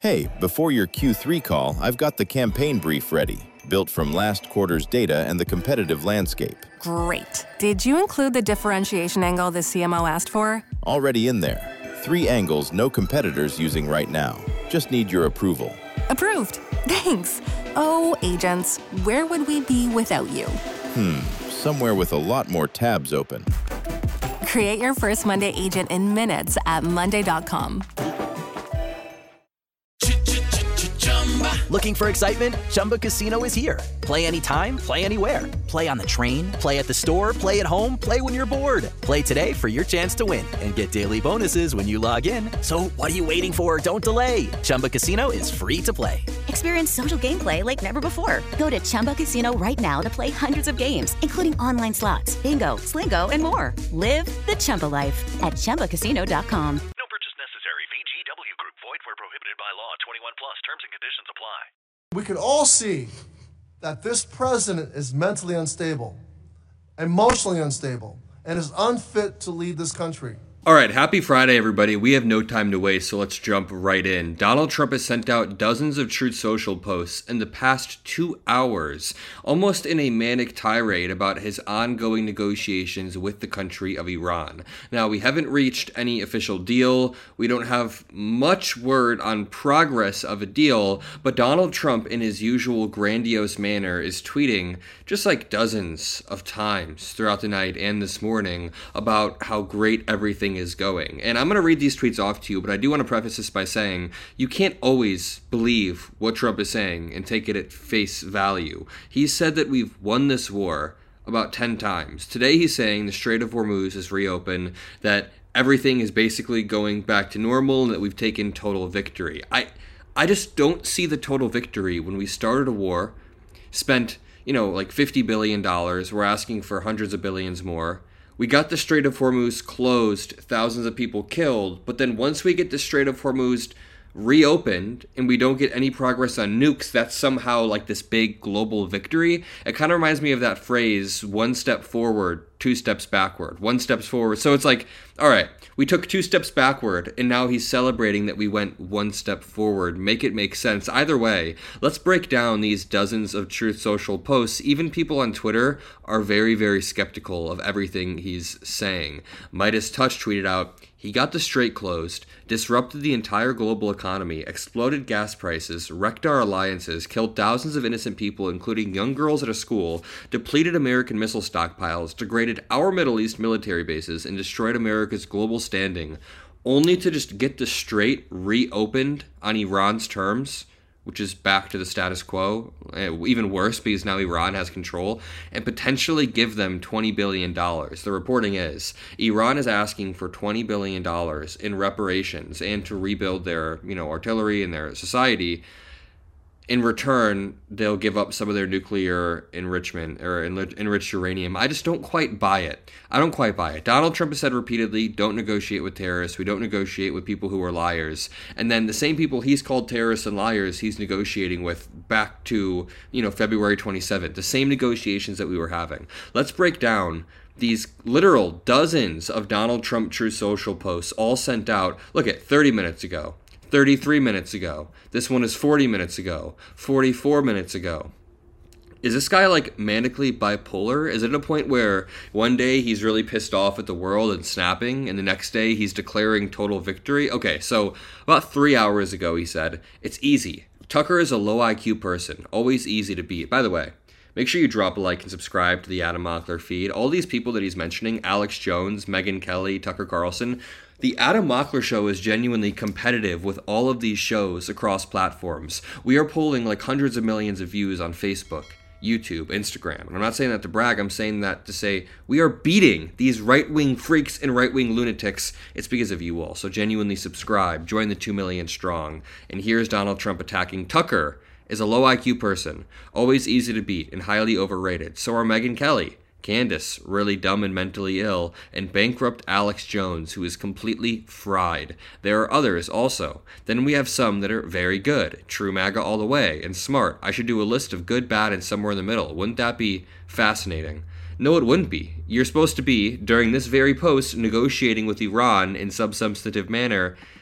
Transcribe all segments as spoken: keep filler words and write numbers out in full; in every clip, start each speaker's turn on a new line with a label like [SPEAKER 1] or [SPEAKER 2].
[SPEAKER 1] Hey, before your Q three call, I've got the campaign brief ready, built from last quarter's data and the competitive landscape.
[SPEAKER 2] Great. Did you include the differentiation angle the C M O asked for?
[SPEAKER 1] Already in there. Three angles no competitors using right now. Just need your approval.
[SPEAKER 2] Approved. Thanks. Oh, agents, where would we be without you?
[SPEAKER 1] Hmm, somewhere with a lot more tabs open.
[SPEAKER 2] Create your first Monday agent in minutes at monday dot com.
[SPEAKER 3] Looking for excitement? Chumba Casino is here. Play anytime, play anywhere. Play on the train, play at the store, play at home, play when you're bored. Play today for your chance to win and get daily bonuses when you log in. So what are you waiting for? Don't delay. Chumba Casino is free to play.
[SPEAKER 4] Experience social gameplay like never before. Go to Chumba Casino right now to play hundreds of games, including online slots, bingo, Slingo, and more. Live the Chumba life at chumba casino dot com.
[SPEAKER 5] No purchase necessary. V G W Group. Void where prohibited by law. twenty-one plus. Terms and conditions apply.
[SPEAKER 6] We can all see that this president is mentally unstable, emotionally unstable, and is unfit to lead this country.
[SPEAKER 7] All right, happy Friday, everybody. We have no time to waste, so let's jump right in. Donald Trump has sent out dozens of Truth Social posts in the past two hours, almost in a manic tirade about his ongoing negotiations with the country of Iran. Now, we haven't reached any official deal. We don't have much word on progress of a deal, but Donald Trump, in his usual grandiose manner, is tweeting just like dozens of times throughout the night and this morning about how great everything is going. And I'm going to read these tweets off to you, but I do want to preface this by saying you can't always believe what Trump is saying and take it at face value. He said that we've won this war about ten times. Today he's saying the Strait of Hormuz is reopened, that everything is basically going back to normal, and that we've taken total victory. I I just don't see the total victory when we started a war, spent, you know, like fifty billion dollars, we're asking for hundreds of billions more. We got the Strait of Hormuz closed, thousands of people killed, but then once we get the Strait of Hormuz reopened and we don't get any progress on nukes, that's somehow like this big global victory. It kind of reminds me of that phrase, one step forward, two steps backward, one steps forward. So it's like, all right, we took two steps backward and now he's celebrating that we went one step forward. Make it make sense. Either way, let's break down these dozens of Truth Social posts. Even people on Twitter are very, very skeptical of everything he's saying. Midas Touch tweeted out, he got the strait closed, disrupted the entire global economy, exploded gas prices, wrecked our alliances, killed thousands of innocent people, including young girls at a school, depleted American missile stockpiles, degraded our Middle East military bases, and destroyed America's global standing, only to just get the strait reopened on Iran's terms, which is back to the status quo, even worse because now Iran has control, and potentially give them twenty billion dollars. The reporting is Iran is asking for twenty billion dollars in reparations and to rebuild their, you know, artillery and their society. In return, they'll give up some of their nuclear enrichment or enriched uranium. I just don't quite buy it. I don't quite buy it. Donald Trump has said repeatedly, don't negotiate with terrorists. We don't negotiate with people who are liars. And then the same people he's called terrorists and liars, he's negotiating with back to, you know, February twenty-seventh. The same negotiations that we were having. Let's break down these literal dozens of Donald Trump Truth Social posts all sent out, look at thirty minutes ago. thirty-three minutes ago. This one is forty minutes ago. forty-four minutes ago. Is this guy like manically bipolar? Is it at a point where one day he's really pissed off at the world and snapping, and the next day he's declaring total victory? Okay, so about three hours ago he said, it's easy. Tucker is a low I Q person, always easy to beat. By the way, make sure you drop a like and subscribe to the Adam Mockler feed. All these people that he's mentioning, Alex Jones, Megyn Kelly, Tucker Carlson, the Adam Mockler Show is genuinely competitive with all of these shows across platforms. We are pulling like hundreds of millions of views on Facebook, YouTube, Instagram. And I'm not saying that to brag, I'm saying that to say we are beating these right-wing freaks and right-wing lunatics. It's because of you all. So genuinely subscribe, join the two million strong. And here's Donald Trump attacking Tucker is a low I Q person, always easy to beat and highly overrated. So are Megyn Kelly, Candace, really dumb and mentally ill, and bankrupt Alex Jones, who is completely fried. There are others also. Then we have some that are very good, true MAGA all the way, and smart. I should do a list of good, bad, and somewhere in the middle. Wouldn't that be fascinating? No, it wouldn't be. You're supposed to be, during this very post, negotiating with Iran in some substantive manner,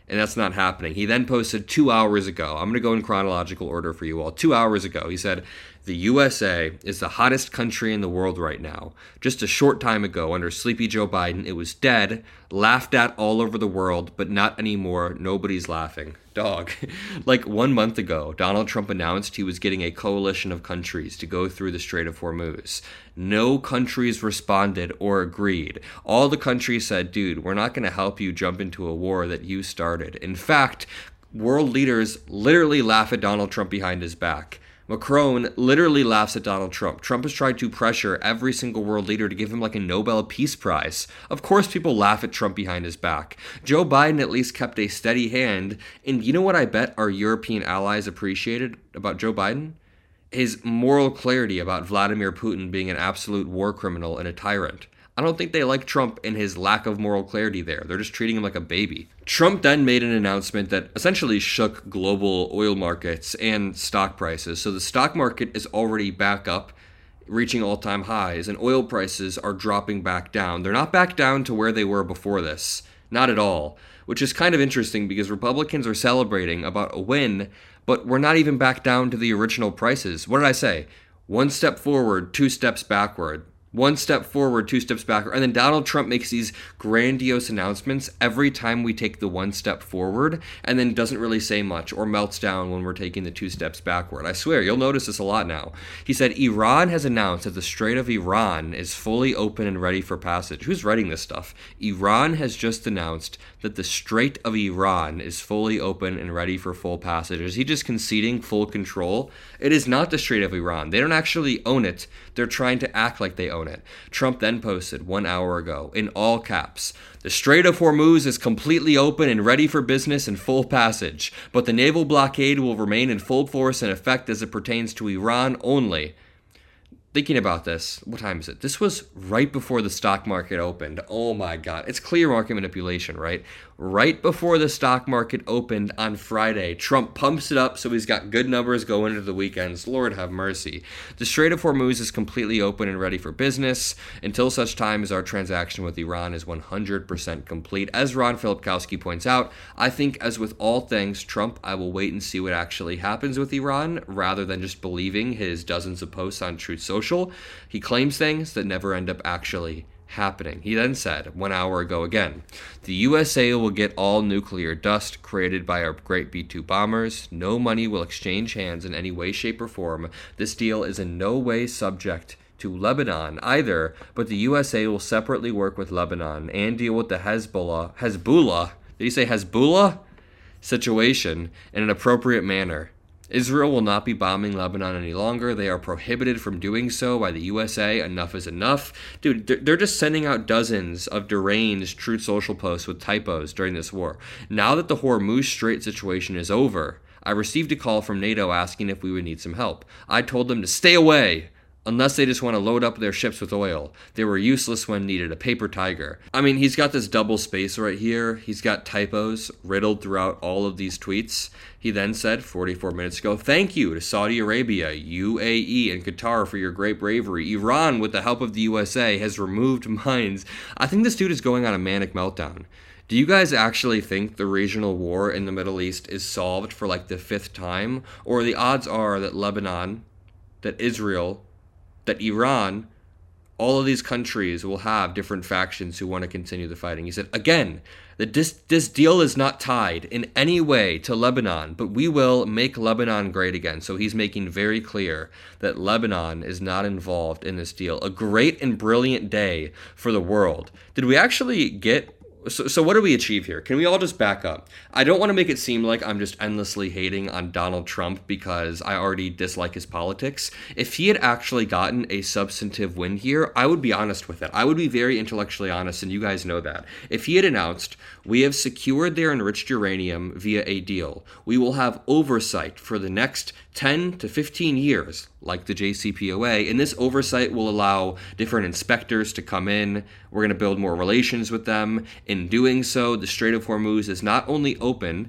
[SPEAKER 7] And that's not happening. He then posted two hours ago. I'm going to go in chronological order for you all. Two hours ago, he said, the U S A is the hottest country in the world right now. Just a short time ago, under sleepy Joe Biden, it was dead, laughed at all over the world, but not anymore. Nobody's laughing. Dog. Like one month ago, Donald Trump announced he was getting a coalition of countries to go through the Strait of Hormuz. No countries responded or agreed. All the countries said, dude, we're not going to help you jump into a war that you started. In fact, world leaders literally laugh at Donald Trump behind his back. Macron literally laughs at Donald Trump. Trump has tried to pressure every single world leader to give him like a Nobel Peace Prize. Of course people laugh at Trump behind his back. Joe Biden at least kept a steady hand. And you know what I bet our European allies appreciated about Joe Biden? His moral clarity about Vladimir Putin being an absolute war criminal and a tyrant. I don't think they like Trump and his lack of moral clarity there. They're just treating him like a baby. Trump then made an announcement that essentially shook global oil markets and stock prices. So the stock market is already back up, reaching all-time highs, and oil prices are dropping back down. They're not back down to where they were before this. Not at all. Which is kind of interesting because Republicans are celebrating about a win, but we're not even back down to the original prices. What did I say? One step forward, two steps backward. One step forward, two steps backward. And then Donald Trump makes these grandiose announcements every time we take the one step forward and then doesn't really say much or melts down when we're taking the two steps backward. I swear, you'll notice this a lot now. He said, Iran has announced that the Strait of Iran is fully open and ready for passage. Who's writing this stuff? Iran has just announced that the Strait of Iran is fully open and ready for full passage. Is he just conceding full control? It is not the Strait of Iran. They don't actually own it. They're trying to act like they own it. Trump then posted one hour ago, in all caps, the Strait of Hormuz is completely open and ready for business and full passage, but the naval blockade will remain in full force and effect as it pertains to Iran only. Thinking about this, what time is it? This was right before the stock market opened. Oh my God. It's clear market manipulation, right? Right before the stock market opened on Friday, Trump pumps it up so he's got good numbers going into the weekends. Lord have mercy. The Strait of Hormuz is completely open and ready for business until such time as our transaction with Iran is one hundred percent complete. As Ron Filipkowski points out, I think as with all things Trump, I will wait and see what actually happens with Iran rather than just believing his dozens of posts on Truth Social. He claims things that never end up actually happening. He then said, one hour ago again, the U S A will get all nuclear dust created by our great B two bombers. No money will exchange hands in any way, shape, or form. This deal is in no way subject to Lebanon either, but the U S A will separately work with Lebanon and deal with the Hezbollah, Hezbollah, did he say Hezbollah? Situation in an appropriate manner. Israel will not be bombing Lebanon any longer. They are prohibited from doing so by the U S A. Enough is enough. Dude, they're just sending out dozens of deranged Truth Social posts with typos during this war. Now that the Hormuz Strait situation is over, I received a call from NATO asking if we would need some help. I told them to stay away. Unless they just want to load up their ships with oil. They were useless when needed, a paper tiger. I mean, he's got this double space right here. He's got typos riddled throughout all of these tweets. He then said, forty-four minutes ago, thank you to Saudi Arabia, U A E, and Qatar for your great bravery. Iran, with the help of the U S A, has removed mines. I think this dude is going on a manic meltdown. Do you guys actually think the regional war in the Middle East is solved for like the fifth time? Or the odds are that Lebanon, that Israel, that Iran, all of these countries will have different factions who want to continue the fighting. He said, again, that this, this deal is not tied in any way to Lebanon, but we will make Lebanon great again. So he's making very clear that Lebanon is not involved in this deal. A great and brilliant day for the world. Did we actually get... So, so what do we achieve here? Can we all just back up? I don't want to make it seem like I'm just endlessly hating on Donald Trump because I already dislike his politics. If he had actually gotten a substantive win here, I would be honest with it. I would be very intellectually honest, and you guys know that. If he had announced, we have secured their enriched uranium via a deal, we will have oversight for the next ten to fifteen years, like the J C P O A, and this oversight will allow different inspectors to come in. We're going to build more relations with them. In doing so, the Strait of Hormuz is not only open,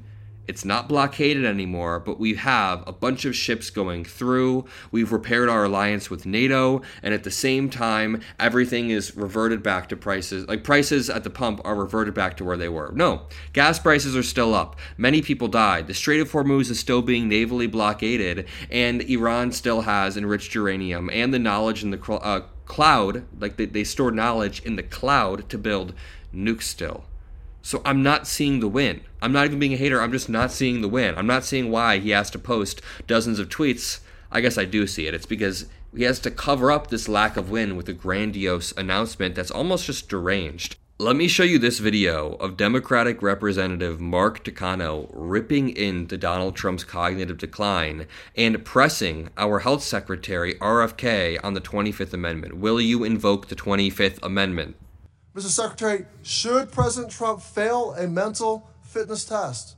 [SPEAKER 7] It's not blockaded anymore, but we have a bunch of ships going through. We've repaired our alliance with NATO, and at the same time, everything is reverted back to prices. Like, prices at the pump are reverted back to where they were. No, gas prices are still up. Many people died. The Strait of Hormuz is still being navally blockaded, and Iran still has enriched uranium and the knowledge in the uh, cloud. Like, they, they store knowledge in the cloud to build nukes still. So I'm not seeing the win. I'm not even being a hater. I'm just not seeing the win. I'm not seeing why he has to post dozens of tweets. I guess I do see it. It's because he has to cover up this lack of win with a grandiose announcement that's almost just deranged. Let me show you this video of Democratic Representative Mark Takano ripping into Donald Trump's cognitive decline and pressing our Health Secretary, R F K, on the twenty-fifth Amendment. Will you invoke the twenty-fifth Amendment?
[SPEAKER 6] Mister Secretary, should President Trump fail a mental fitness test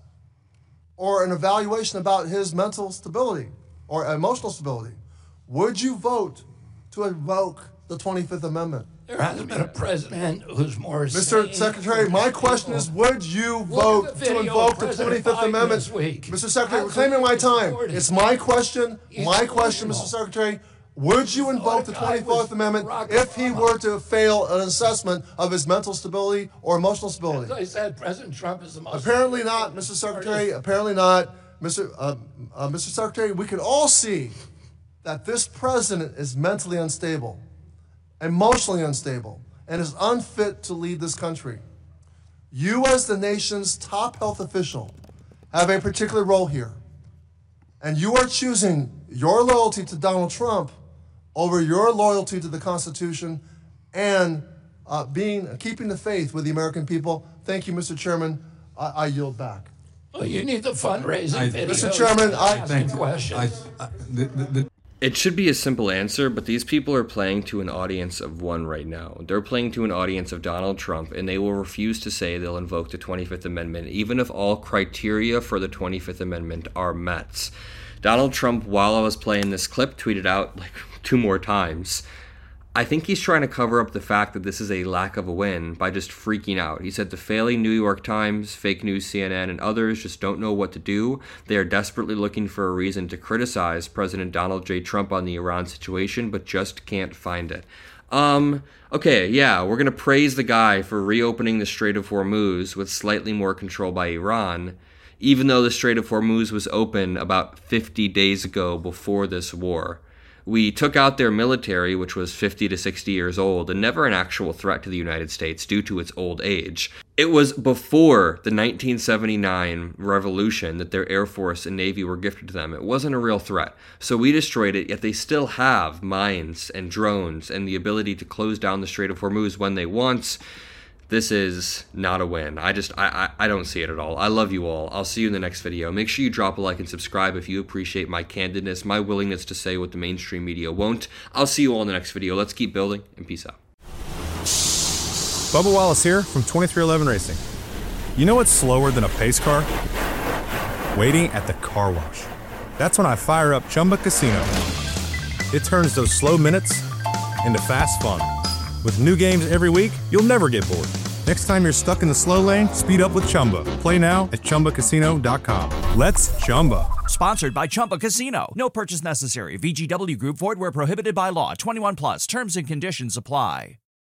[SPEAKER 6] or an evaluation about his mental stability or emotional stability, would you vote to invoke the twenty-fifth Amendment?
[SPEAKER 8] There hasn't been a president who's more
[SPEAKER 6] Mister Secretary, my question is, would you vote to invoke the twenty-fifth Amendment? Mister Secretary, reclaiming my time. It's my question, my question, Mister Secretary. Would you invoke the twenty-fourth Amendment if he were to fail an assessment of his mental stability or emotional stability?
[SPEAKER 8] As I said, President Trump is the most...
[SPEAKER 6] Apparently not, Mister Secretary. Apparently not. Mister Uh, uh, Mister Secretary, we can all see that this president is mentally unstable, emotionally unstable, and is unfit to lead this country. You, as the nation's top health official, have a particular role here. And you are choosing your loyalty to Donald Trump over your loyalty to the Constitution and uh, being keeping the faith with the American people. Thank you, Mister Chairman. I, I yield back.
[SPEAKER 8] Well, you need the fundraising video.
[SPEAKER 6] Mister Chairman, I
[SPEAKER 8] thank you. I, I,
[SPEAKER 9] the, the, the,
[SPEAKER 7] It should be a simple answer, but these people are playing to an audience of one right now. They're playing to an audience of Donald Trump, and they will refuse to say they'll invoke the twenty-fifth Amendment, even if all criteria for the twenty-fifth Amendment are met. Donald Trump, while I was playing this clip, tweeted out like two more times. I think he's trying to cover up the fact that this is a lack of a win by just freaking out. He said the failing New York Times, fake news C N N, and others just don't know what to do. They are desperately looking for a reason to criticize President Donald J. Trump on the Iran situation, but just can't find it. Um, okay, yeah, we're going to praise the guy for reopening the Strait of Hormuz with slightly more control by Iran, even though the Strait of Hormuz was open about fifty days ago before this war. We took out their military, which was fifty to sixty years old, and never an actual threat to the United States due to its old age. It was before the nineteen seventy-nine revolution that their Air Force and Navy were gifted to them. It wasn't a real threat. So we destroyed it, yet they still have mines and drones and the ability to close down the Strait of Hormuz when they want. This is not a win. I just, I, I, I don't see it at all. I love you all. I'll see you in the next video. Make sure you drop a like and subscribe if you appreciate my candidness, my willingness to say what the mainstream media won't. I'll see you all in the next video. Let's keep building, and peace out.
[SPEAKER 10] Bubba Wallace here from twenty-three eleven Racing. You know what's slower than a pace car? Waiting at the car wash. That's when I fire up Chumba Casino. It turns those slow minutes into fast fun. With new games every week, you'll never get bored. Next time you're stuck in the slow lane, speed up with Chumba. Play now at Chumba Casino dot com. Let's Chumba.
[SPEAKER 11] Sponsored by Chumba Casino. No purchase necessary. V G W Group. Void where prohibited by law. twenty-one plus. Terms and conditions apply.